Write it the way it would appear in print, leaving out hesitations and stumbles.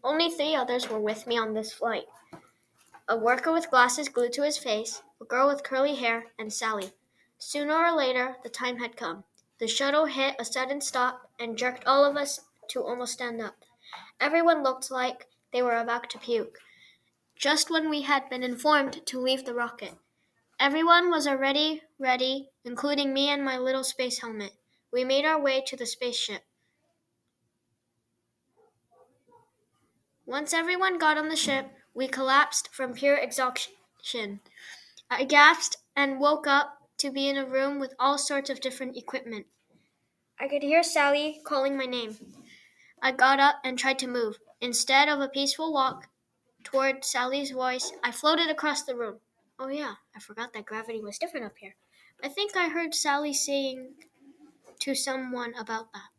Only 3 others were with me on this flight. A worker with glasses glued to his face, a girl with curly hair, and Sally. Sooner or later, the time had come. The shuttle hit a sudden stop and jerked all of us to almost stand up. Everyone looked like they were about to puke, just when we had been informed to leave the rocket. Everyone was already ready, including me and my little space helmet. We made our way to the spaceship. Once everyone got on the ship, we collapsed from pure exhaustion. I gasped and woke up to be in a room with all sorts of different equipment. I could hear Sally calling my name. I got up and tried to move. Instead of a peaceful walk toward Sally's voice, I floated across the room. Oh yeah, I forgot that gravity was different up here. I think I heard Sally saying to someone about that.